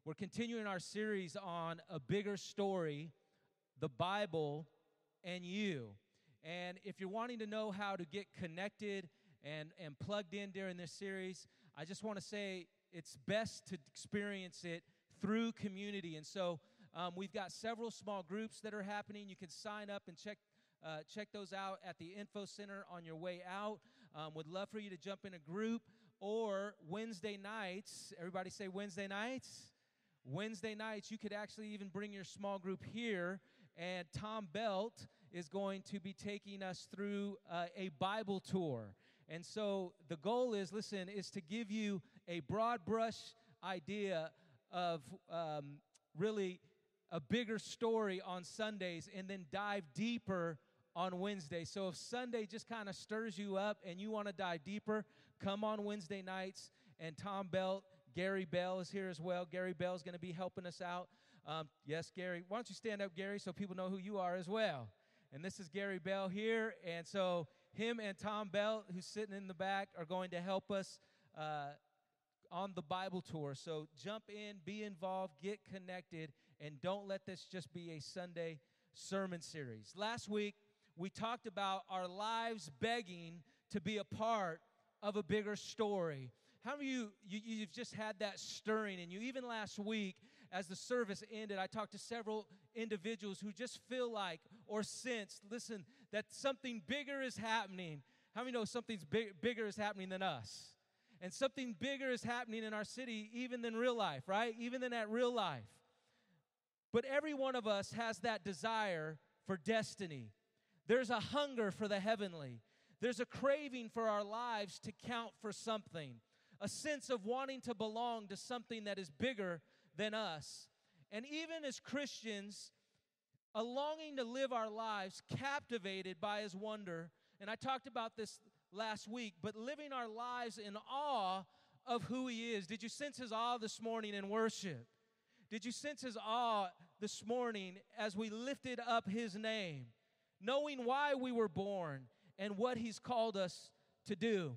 We're continuing our series on a bigger story, the Bible and you. And if you're wanting to know how to get connected and plugged in during this series, I just want to say it's best to experience it through community. And so we've got several small groups that are happening. You can sign up and check those out at the info center on your way out. Would love for you to jump in a group. Or Wednesday nights, everybody say Wednesday nights. Wednesday nights, you could actually even bring your small group here, and Tom Belt is going to be taking us through a Bible tour. And so the goal is to give you a broad brush idea of really a bigger story on Sundays and then dive deeper on Wednesday. So if Sunday just kind of stirs you up and you want to dive deeper, come on Wednesday nights. And Tom Belt, Gary Bell is here as well. Gary Bell is going to be helping us out. Yes, Gary. Why don't you stand up, Gary, so people know who you are as well. And this is Gary Bell here. And so him and Tom Belt, who's sitting in the back, are going to help us on the Bible tour. So jump in, be involved, get connected, and don't let this just be a Sunday sermon series. Last week, we talked about our lives begging to be a part of a bigger story. How many of you've just had that stirring in you? Even last week, as the service ended, I talked to several individuals who just feel like or sense, that something bigger is happening. How many know something's bigger is happening than us? And something bigger is happening in our city even than real life, right? Even than that real life. But every one of us has that desire for destiny. There's a hunger for the heavenly. There's a craving for our lives to count for something. A sense of wanting to belong to something that is bigger than us. And even as Christians, a longing to live our lives captivated by His wonder. And I talked about this last week, but living our lives in awe of who He is. Did you sense His awe this morning in worship? Did you sense His awe this morning as we lifted up His name, knowing why we were born and what He's called us to do?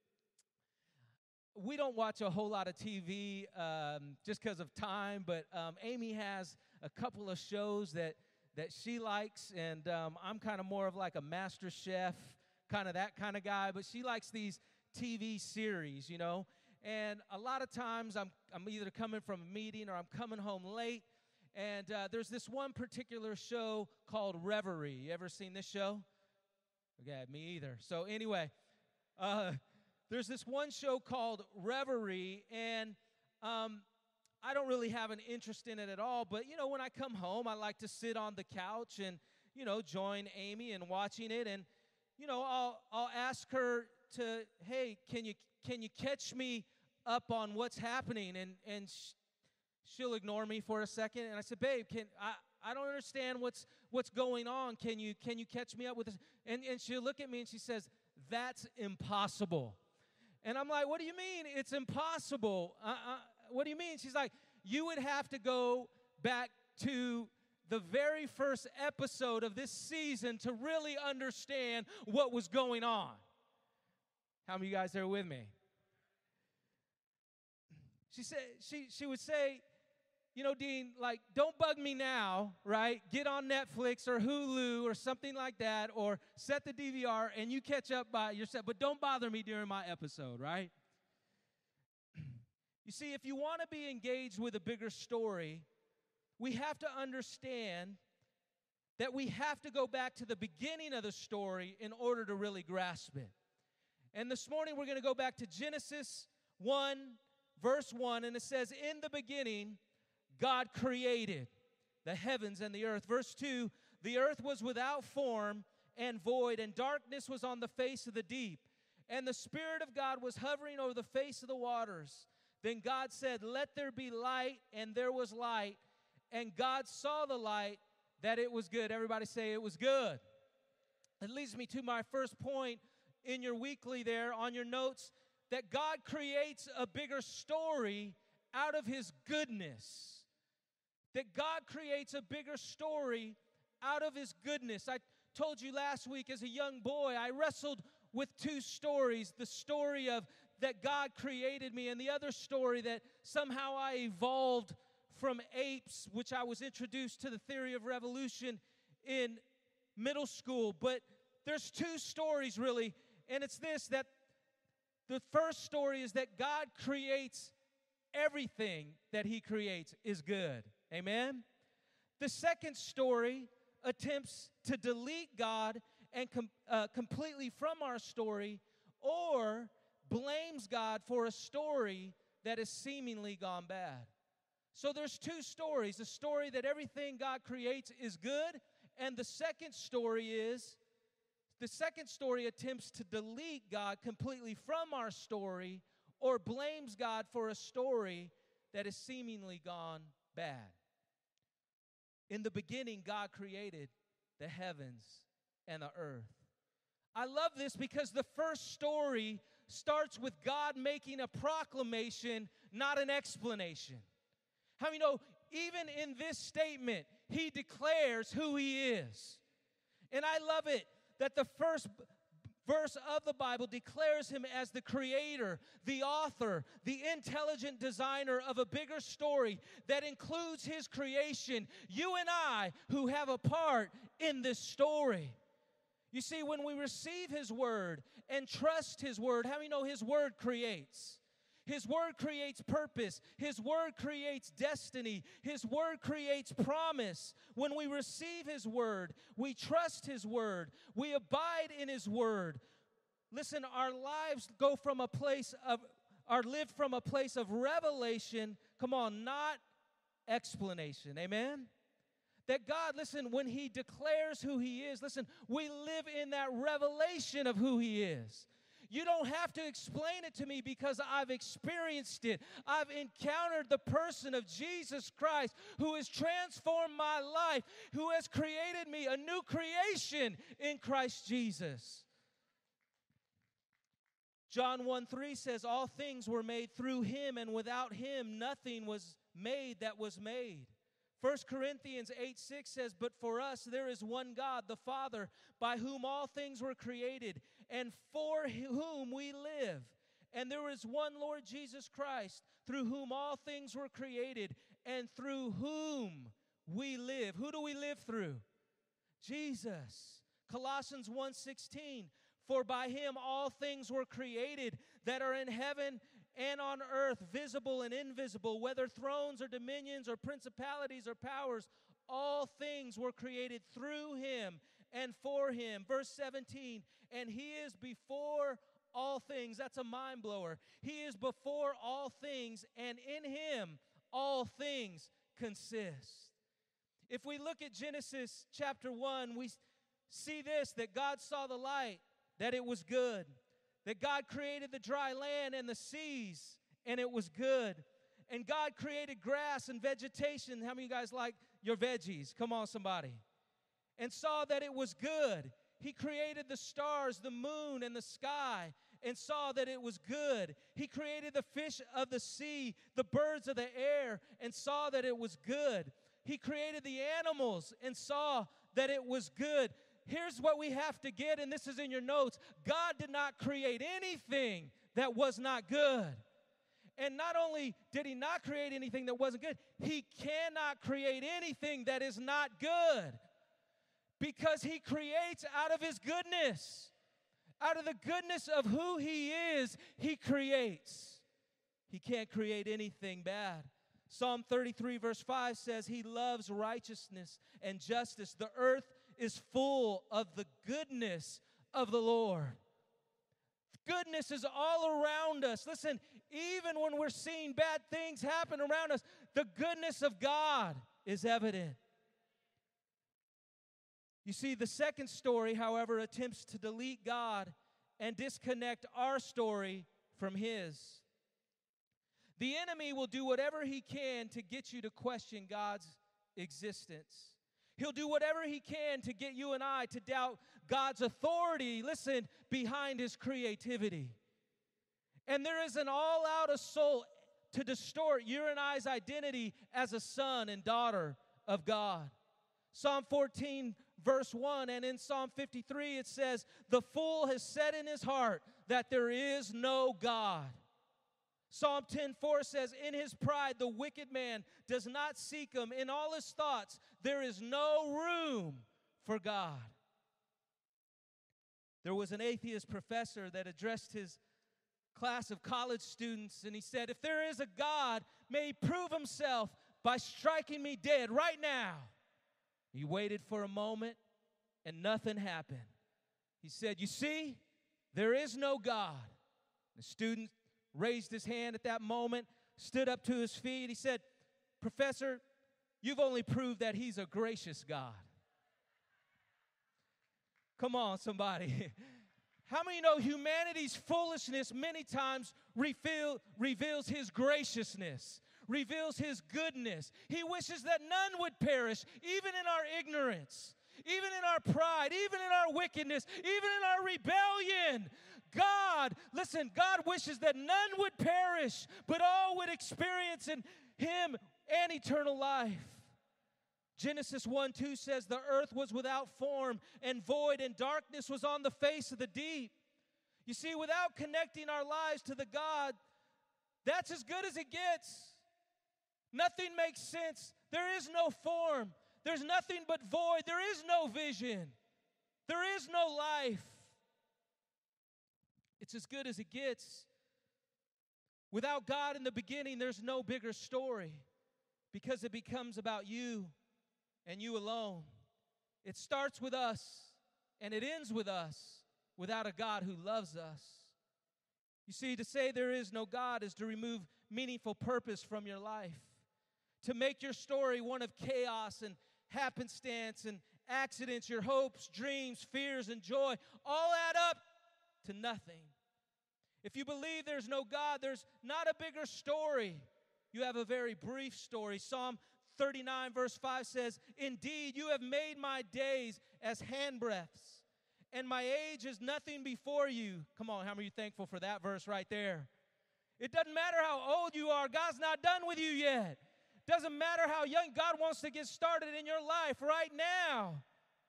We don't watch a whole lot of TV just because of time, but Amy has a couple of shows that she likes, and I'm kind of more of like a Master Chef, kind of that kind of guy, but she likes these TV series, you know, and a lot of times I'm either coming from a meeting or I'm coming home late, and there's this one particular show called Reverie. You ever seen this show? Okay, me either. So anyway, there's this one show called Reverie, and I don't really have an interest in it at all, but, you know, when I come home, I like to sit on the couch and, you know, join Amy in watching it, and, you know, I'll ask her to, hey, can you catch me up on what's happening, and she'll ignore me for a second, and I said, babe, I don't understand what's going on, can you catch me up with this? And she'll look at me and she says, that's impossible. And I'm like, what do you mean it's impossible? What do you mean? She's like, you would have to go back to the very first episode of this season to really understand what was going on. How many of you guys are with me? She said she would say, you know, Dean, like, don't bug me now, right? Get on Netflix or Hulu or something like that, or set the DVR and you catch up by yourself, but don't bother me during my episode, right? You see, if you want to be engaged with a bigger story, we have to understand that we have to go back to the beginning of the story in order to really grasp it. And this morning we're going to go back to Genesis 1, verse 1, and it says, in the beginning, God created the heavens and the earth. Verse 2, the earth was without form and void, and darkness was on the face of the deep. And the Spirit of God was hovering over the face of the waters. Then God said, let there be light, and there was light. And God saw the light, that it was good. Everybody say it was good. It leads me to my first point in your weekly there on your notes, that God creates a bigger story out of His goodness. That God creates a bigger story out of His goodness. I told you last week as a young boy, I wrestled with two stories. The story of that God created me, and the other story that somehow I evolved from apes, which I was introduced to the theory of evolution in middle school. But there's two stories, really, and it's this, that the first story is that God creates everything that he creates is good. Amen? The second story attempts to delete God and completely from our story, or blames God for a story that has seemingly gone bad. So there's two stories. The story that everything God creates is good, and the second story attempts to delete God completely from our story, or blames God for a story that has seemingly gone bad. In the beginning, God created the heavens and the earth. I love this because the first story starts with God making a proclamation, not an explanation. How many know, even in this statement, he declares who he is. And I love it that the first verse of the Bible declares him as the creator, the author, the intelligent designer of a bigger story that includes his creation, you and I who have a part in this story. You see, when we receive his word and trust his word, how many know his word creates? His word creates purpose. His word creates destiny. His word creates promise. When we receive his word, we trust his word. We abide in his word. Listen, our lives go from a place of, are lived from a place of revelation. Come on, not explanation. Amen? That God, listen, when he declares who he is, listen, we live in that revelation of who he is. You don't have to explain it to me because I've experienced it. I've encountered the person of Jesus Christ who has transformed my life, who has created me a new creation in Christ Jesus. John 1:3 says, all things were made through him, and without him nothing was made that was made. 1 Corinthians 8:6 says, but for us there is one God, the Father, by whom all things were created, and for whom we live. And there is one Lord Jesus Christ, through whom all things were created, and through whom we live. Who do we live through? Jesus. Colossians 1:16, for by him all things were created that are in heaven and on earth, visible and invisible, whether thrones or dominions or principalities or powers, all things were created through him and for him. Verse 17, and he is before all things. That's a mind blower. He is before all things, and in him all things consist. If we look at Genesis chapter 1, we see this, that God saw the light, that it was good. That God created the dry land and the seas, and it was good. And God created grass and vegetation. How many of you guys like your veggies? Come on, somebody. And saw that it was good. He created the stars, the moon, and the sky, and saw that it was good. He created the fish of the sea, the birds of the air, and saw that it was good. He created the animals and saw that it was good. Here's what we have to get, and this is in your notes. God did not create anything that was not good. And not only did he not create anything that wasn't good, he cannot create anything that is not good. Because he creates out of his goodness. Out of the goodness of who he is, he creates. He can't create anything bad. Psalm 33 verse 5 says, he loves righteousness and justice. The earth is full of the goodness of the Lord. Goodness is all around us. Listen, even when we're seeing bad things happen around us, the goodness of God is evident. You see, the second story, however, attempts to delete God and disconnect our story from his. The enemy will do whatever he can to get you to question God's existence. He'll do whatever he can to get you and I to doubt God's authority, listen, behind his creativity. And there is an all-out assault to distort your and I's identity as a son and daughter of God. Psalm 14, verse 1, and in Psalm 53 it says, the fool has said in his heart that there is no God. Psalm 10:4 says, in his pride, the wicked man does not seek him. In all his thoughts, there is no room for God. There was an atheist professor that addressed his class of college students, and he said, if there is a God, may he prove himself by striking me dead right now. He waited for a moment, and nothing happened. He said, you see, there is no God. The student raised his hand at that moment, stood up to his feet. He said, Professor, you've only proved that he's a gracious God. Come on, somebody. How many know humanity's foolishness many times reveals his graciousness, reveals his goodness? He wishes that none would perish, even in our ignorance, even in our pride, even in our wickedness, even in our rebellion. God wishes that none would perish, but all would experience in him an eternal life. Genesis 1:2 says, the earth was without form and void, and darkness was on the face of the deep. You see, without connecting our lives to the God, that's as good as it gets. Nothing makes sense. There is no form. There's nothing but void. There is no vision. There is no life. It's as good as it gets. Without God in the beginning, there's no bigger story, because it becomes about you and you alone. It starts with us and it ends with us without a God who loves us. You see, to say there is no God is to remove meaningful purpose from your life, to make your story one of chaos and happenstance and accidents. Your hopes, dreams, fears, and joy all add up to nothing. If you believe there's no God, there's not a bigger story. You have a very brief story. Psalm 39 verse 5 says, indeed, you have made my days as handbreadths, and my age is nothing before you. Come on, how many of you thankful for that verse right there? It doesn't matter how old you are. God's not done with you yet. Doesn't matter how young. God wants to get started in your life right now.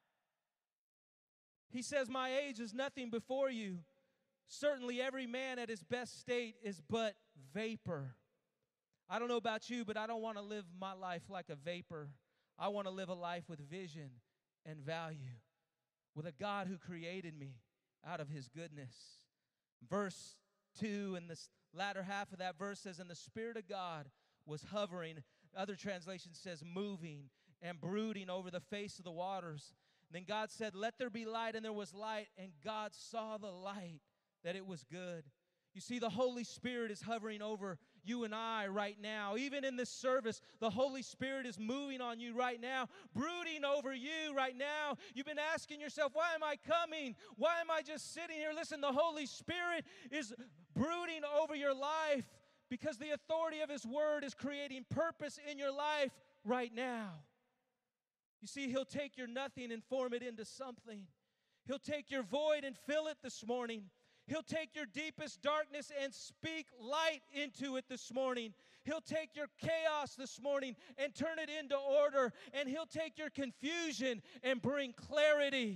He says, my age is nothing before you. Certainly every man at his best state is but vapor. I don't know about you, but I don't want to live my life like a vapor. I want to live a life with vision and value, with a God who created me out of his goodness. Verse 2 in this latter half of that verse says, and the Spirit of God was hovering. Other translation says moving and brooding over the face of the waters. And then God said, let there be light, and there was light, and God saw the light, that it was good. You see, the Holy Spirit is hovering over you and I right now. Even in this service, the Holy Spirit is moving on you right now, brooding over you right now. You've been asking yourself, why am I coming? Why am I just sitting here? Listen, the Holy Spirit is brooding over your life because the authority of his word is creating purpose in your life right now. You see, he'll take your nothing and form it into something. He'll take your void and fill it this morning. He'll take your deepest darkness and speak light into it this morning. He'll take your chaos this morning and turn it into order. And he'll take your confusion and bring clarity.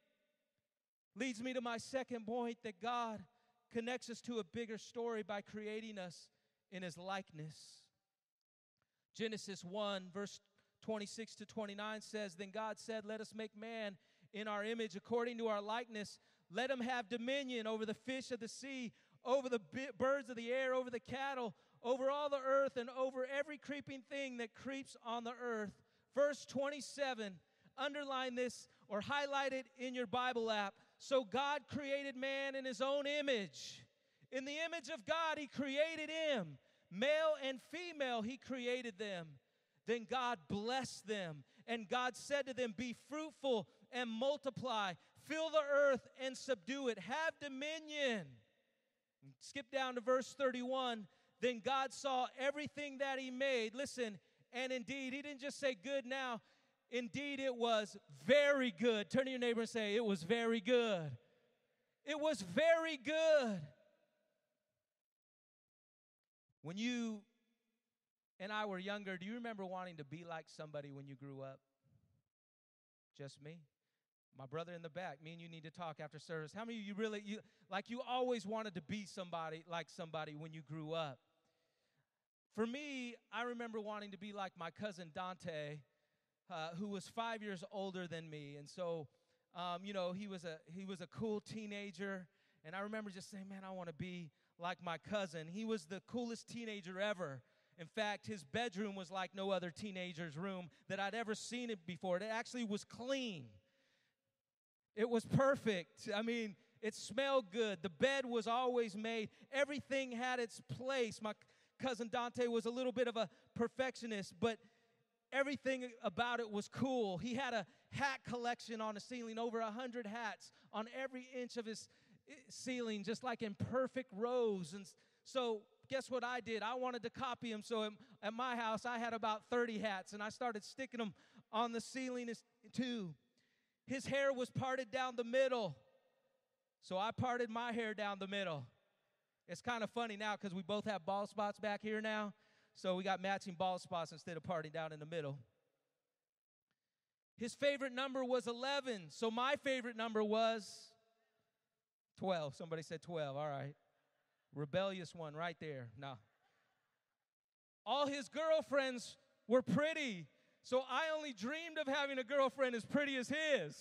Leads me to my second point, that God connects us to a bigger story by creating us in his likeness. Genesis 1, verse 26 to 29 says, then God said, let us make man in our image according to our likeness. Let him have dominion over the fish of the sea, over the birds of the air, over the cattle, over all the earth, and over every creeping thing that creeps on the earth. Verse 27, underline this or highlight it in your Bible app. So God created man in his own image. In the image of God, he created him. Male and female, he created them. Then God blessed them, and God said to them, be fruitful and multiply. Fill the earth and subdue it. Have dominion. Skip down to verse 31. Then God saw everything that he made. Listen, and indeed, he didn't just say good now. Indeed, it was very good. Turn to your neighbor and say, it was very good. It was very good. When you and I were younger, do you remember wanting to be like somebody when you grew up? Just me? My brother in the back, me and you need to talk after service. How many of you really, you always wanted to be somebody like somebody when you grew up? For me, I remember wanting to be like my cousin Dante, who was 5 years older than me. And so, he was a cool teenager. And I remember just saying, man, I want to be like my cousin. He was the coolest teenager ever. In fact, his bedroom was like no other teenager's room that I'd ever seen it before. It actually was clean. It was perfect. I mean, it smelled good. The bed was always made. Everything had its place. My cousin Dante was a little bit of a perfectionist, but everything about it was cool. He had a hat collection on the ceiling, over 100 hats on every inch of his ceiling, just like in perfect rows. And so guess what I did? I wanted to copy him. So at my house, I had about 30 hats, and I started sticking them on the ceiling too. His hair was parted down the middle, so I parted my hair down the middle. It's kind of funny now because we both have bald spots back here now, so we got matching bald spots instead of parting down in the middle. His favorite number was 11, so my favorite number was 12. Somebody said 12, all right. Rebellious one right there. No. All his girlfriends were pretty, so I only dreamed of having a girlfriend as pretty as his.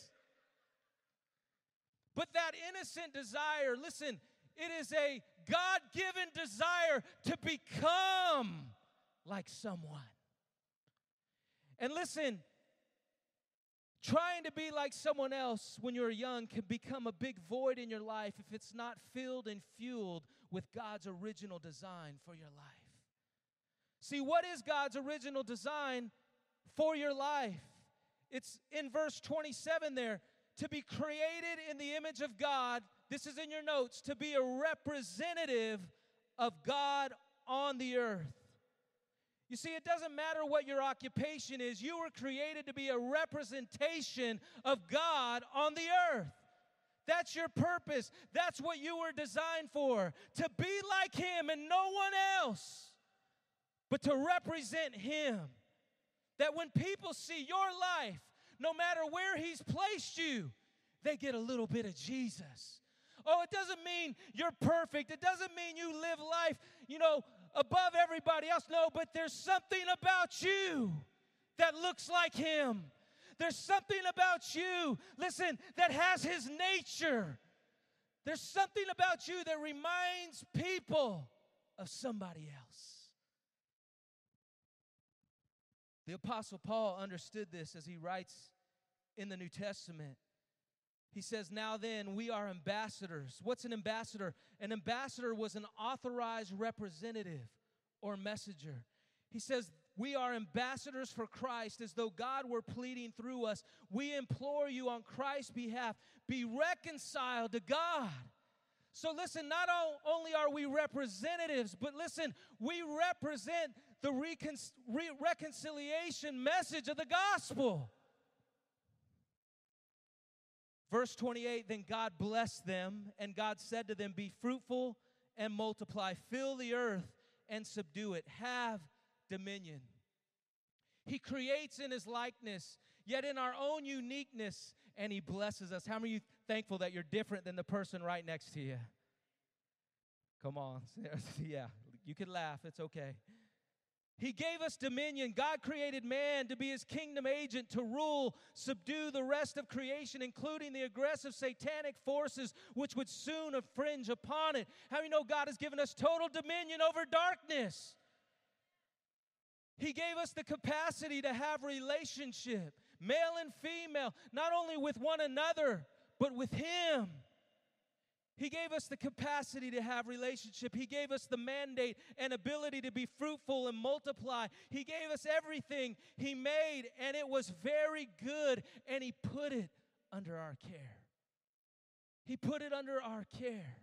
But that innocent desire, listen, it is a God-given desire to become like someone. And listen, trying to be like someone else when you're young can become a big void in your life if it's not filled and fueled with God's original design for your life. See, what is God's original design for your life? It's in verse 27 there. To be created in the image of God, this is in your notes, to be a representative of God on the earth. You see, it doesn't matter what your occupation is. You were created to be a representation of God on the earth. That's your purpose. That's what you were designed for. To be like Him and no one else, but to represent Him. That when people see your life, no matter where He's placed you, they get a little bit of Jesus. Oh, it doesn't mean you're perfect. It doesn't mean you live life, above everybody else. No, but there's something about you that looks like Him. There's something about you, listen, that has His nature. There's something about you that reminds people of somebody else. The Apostle Paul understood this as he writes in the New Testament. He says, now then, we are ambassadors. What's an ambassador? An ambassador was an authorized representative or messenger. He says, we are ambassadors for Christ, as though God were pleading through us. We implore you on Christ's behalf, be reconciled to God. So listen, not only are we representatives, but listen, we represent the reconciliation message of the gospel. Verse 28, then God blessed them, and God said to them, be fruitful and multiply, fill the earth and subdue it, have dominion. He creates in His likeness, yet in our own uniqueness, and He blesses us. How many of you thankful that you're different than the person right next to you? Come on. Yeah, you can laugh. It's okay. He gave us dominion. God created man to be His kingdom agent, to rule, subdue the rest of creation, including the aggressive satanic forces which would soon infringe upon it. How many know God has given us total dominion over darkness? He gave us the capacity to have relationship, male and female, not only with one another, but with Him. He gave us the capacity to have relationship. He gave us the mandate and ability to be fruitful and multiply. He gave us everything He made, and it was very good, and He put it under our care. He put it under our care.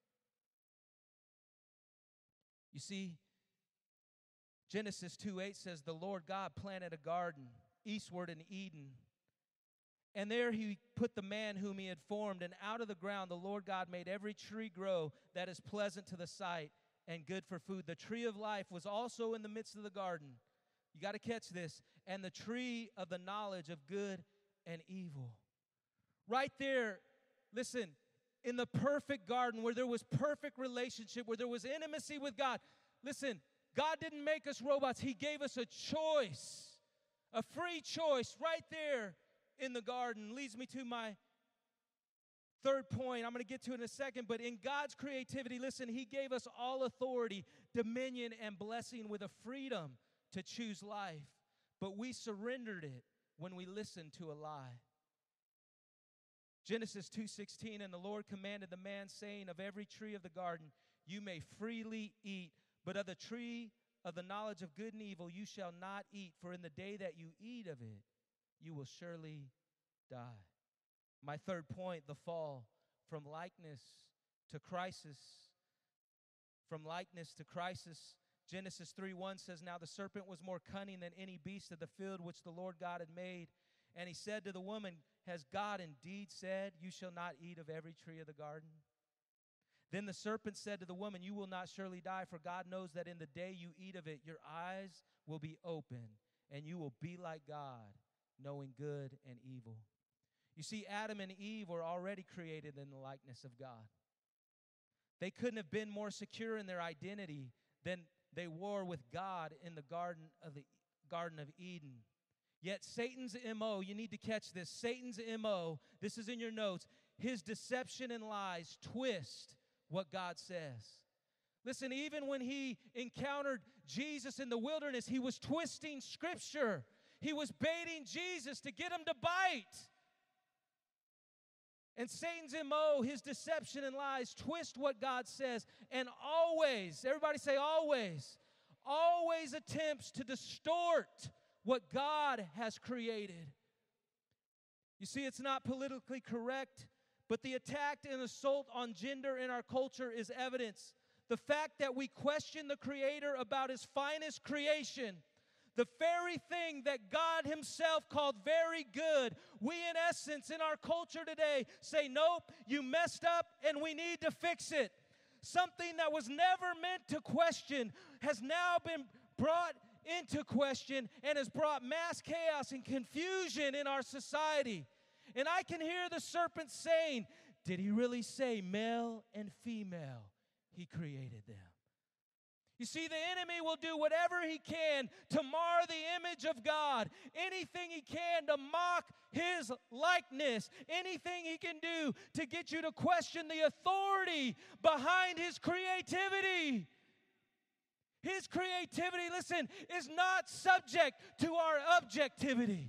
You see, Genesis 2:8 says, the Lord God planted a garden eastward in Eden, and there He put the man whom He had formed, and out of the ground the Lord God made every tree grow that is pleasant to the sight and good for food. The tree of life was also in the midst of the garden. You got to catch this. And the tree of the knowledge of good and evil. Right there, listen, in the perfect garden where there was perfect relationship, where there was intimacy with God. Listen, God didn't make us robots. He gave us a choice, a free choice right there in the garden. Leads me to my third point. I'm going to get to it in a second, but in God's creativity, listen, He gave us all authority, dominion, and blessing with a freedom to choose life. But we surrendered it when we listened to a lie. Genesis 2:16, and the Lord commanded the man, saying, of every tree of the garden you may freely eat, but of the tree of the knowledge of good and evil you shall not eat, for in the day that you eat of it, you will surely die. My third point, the fall from likeness to crisis. From likeness to crisis. Genesis 3:1 says, now the serpent was more cunning than any beast of the field which the Lord God had made. And he said to the woman, has God indeed said, you shall not eat of every tree of the garden? Then the serpent said to the woman, you will not surely die, for God knows that in the day you eat of it, your eyes will be open, and you will be like God, knowing good and evil. You see, Adam and Eve were already created in the likeness of God. They couldn't have been more secure in their identity than they were with God in the Garden of Eden. Yet Satan's MO, you need to catch this, Satan's MO, this is in your notes, his deception and lies twist what God says. Listen, even when he encountered Jesus in the wilderness, he was twisting Scripture. He was baiting Jesus to get him to bite. And Satan's MO, his deception and lies, twist what God says. And always, everybody say always attempts to distort what God has created. You see, it's not politically correct, but the attack and assault on gender in our culture is evidence. The fact that we question the Creator about His finest creation, the very thing that God Himself called very good, we in essence in our culture today say, nope, you messed up and we need to fix it. Something that was never meant to question has now been brought into question and has brought mass chaos and confusion in our society. And I can hear the serpent saying, did he really say male and female? He created them. You see, the enemy will do whatever he can to mar the image of God. Anything he can to mock His likeness. Anything he can do to get you to question the authority behind His creativity. His creativity, listen, is not subject to our objectivity.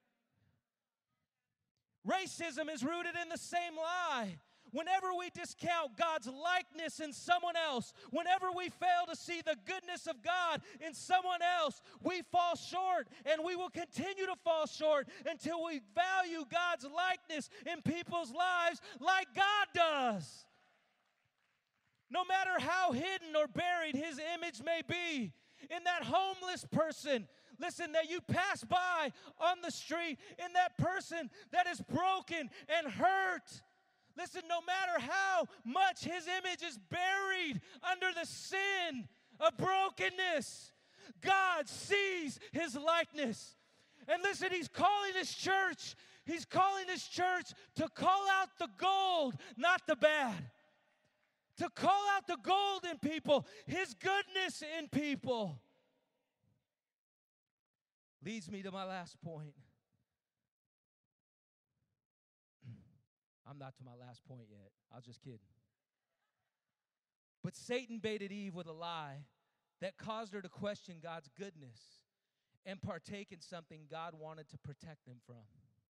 Racism is rooted in the same lie. Whenever we discount God's likeness in someone else, whenever we fail to see the goodness of God in someone else, we fall short, and we will continue to fall short until we value God's likeness in people's lives like God does. No matter how hidden or buried His image may be, in that homeless person, listen, that you pass by on the street, in that person that is broken and hurt. Listen, no matter how much his image is buried under the sin of brokenness, God sees His likeness. And listen, He's calling His church to call out the gold, not the bad. To call out the gold in people, His goodness in people. Leads me to my last point. I'm not to my last point yet. I was just kidding. But Satan baited Eve with a lie that caused her to question God's goodness and partake in something God wanted to protect them from.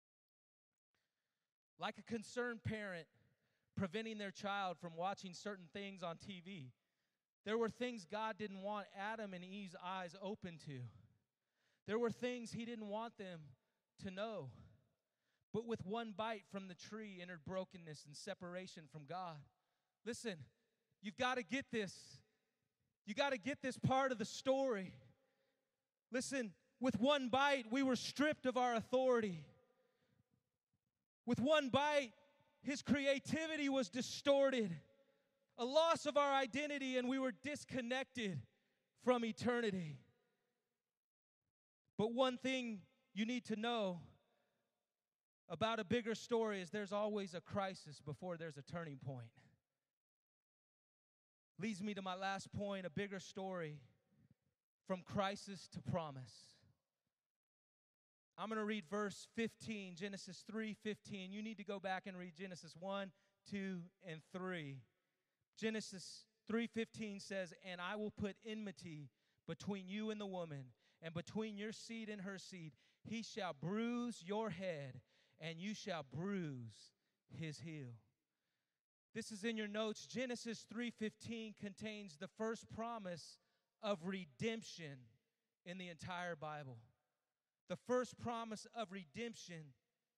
Like a concerned parent preventing their child from watching certain things on TV, there were things God didn't want Adam and Eve's eyes open to. There were things He didn't want them to know. But with one bite from the tree entered brokenness and separation from God. Listen, you've got to get this. You got to get this part of the story. Listen, with one bite, we were stripped of our authority. With one bite, His creativity was distorted. A loss of our identity, and we were disconnected from eternity. But one thing you need to know about a bigger story is there's always a crisis before there's a turning point. Leads me to my last point, a bigger story from crisis to promise. I'm going to read verse 15, Genesis 3:15. You need to go back and read Genesis 1, 2, and 3. Genesis 3:15 says, "And I will put enmity between you and the woman, and between your seed and her seed. He shall bruise your head, and you shall bruise his heel." This is in your notes. Genesis 3:15 contains the first promise of redemption in the entire Bible. The first promise of redemption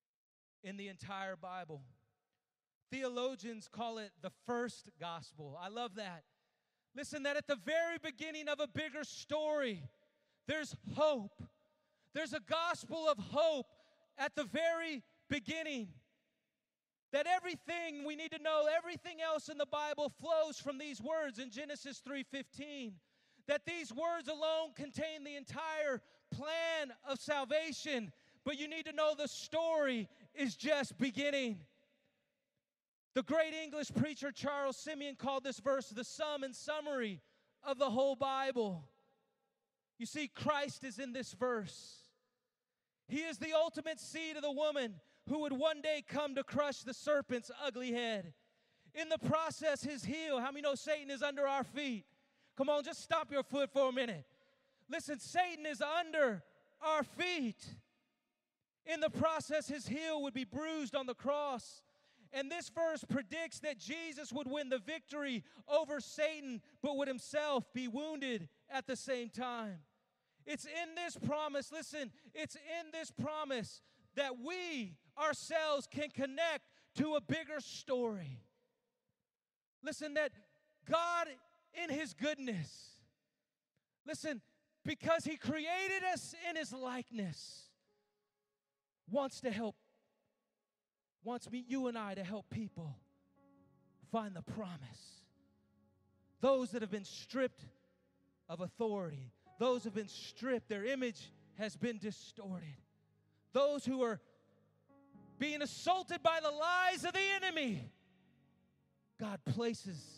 in the entire Bible. Theologians call it the first gospel. I love that. Listen, that at the very beginning of a bigger story, there's hope. There's a gospel of hope at the very beginning. That everything we need to know, everything else in the Bible flows from these words in Genesis 3:15. That these words alone contain the entire plan of salvation. But you need to know the story is just beginning. The great English preacher Charles Simeon called this verse the sum and summary of the whole Bible. You see, Christ is in this verse. He is the ultimate seed of the woman who would one day come to crush the serpent's ugly head. In the process, his heel. How many know Satan is under our feet? Come on, just stop your foot for a minute. Listen, Satan is under our feet. In the process, his heel would be bruised on the cross. And this verse predicts that Jesus would win the victory over Satan, but would himself be wounded at the same time. It's in this promise, listen, it's in this promise that we ourselves can connect to a bigger story. Listen, that God in his goodness, listen, because he created us in his likeness, wants you and I to help people find the promise. Those that have been stripped of authority, those who have been stripped, their image has been distorted. Those who are being assaulted by the lies of the enemy, God places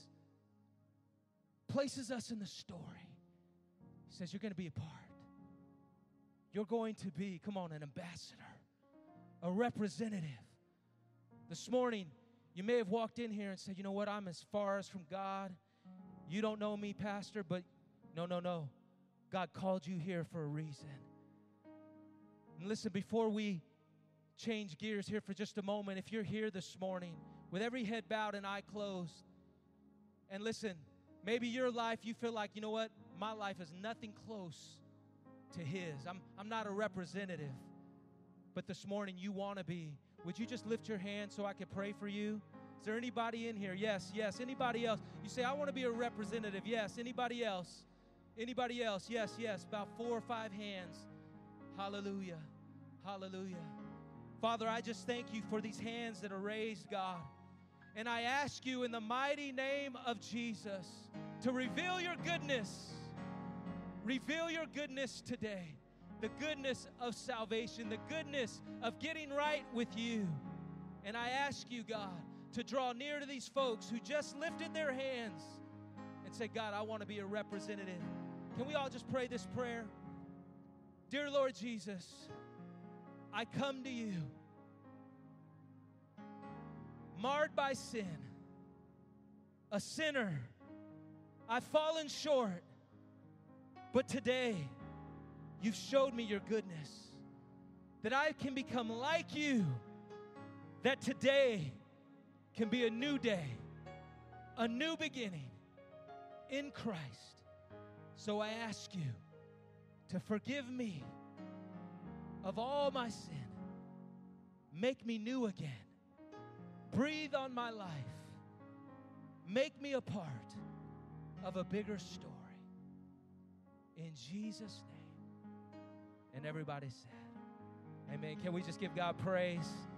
us in the story. He says, you're going to be a part. You're going to be, come on, an ambassador, a representative. This morning, you may have walked in here and said, you know what, I'm as far as from God. You don't know me, Pastor, but no. God called you here for a reason. And listen, before we change gears here for just a moment, if you're here this morning with every head bowed and eye closed, and listen, maybe your life, you feel like, you know what, my life is nothing close to his. I'm not a representative, but this morning you want to be. Would you just lift your hand so I can pray for you? Is there anybody in here? Yes. Anybody else? You say, I want to be a representative. Yes. Anybody else? Anybody else? Yes. About 4 or 5 hands. Hallelujah. Father, I just thank you for these hands that are raised, God. And I ask you in the mighty name of Jesus to reveal your goodness. Reveal your goodness today. The goodness of salvation, the goodness of getting right with you. And I ask you, God, to draw near to these folks who just lifted their hands and say, God, I want to be a representative. Can we all just pray this prayer? Dear Lord Jesus, I come to you, marred by sin, a sinner. I've fallen short, but today, you've showed me your goodness, that I can become like you, that today can be a new day, a new beginning in Christ. So I ask you to forgive me of all my sin. Make me new again. Breathe on my life. Make me a part of a bigger story. In Jesus' name. And everybody said, amen. Can we just give God praise?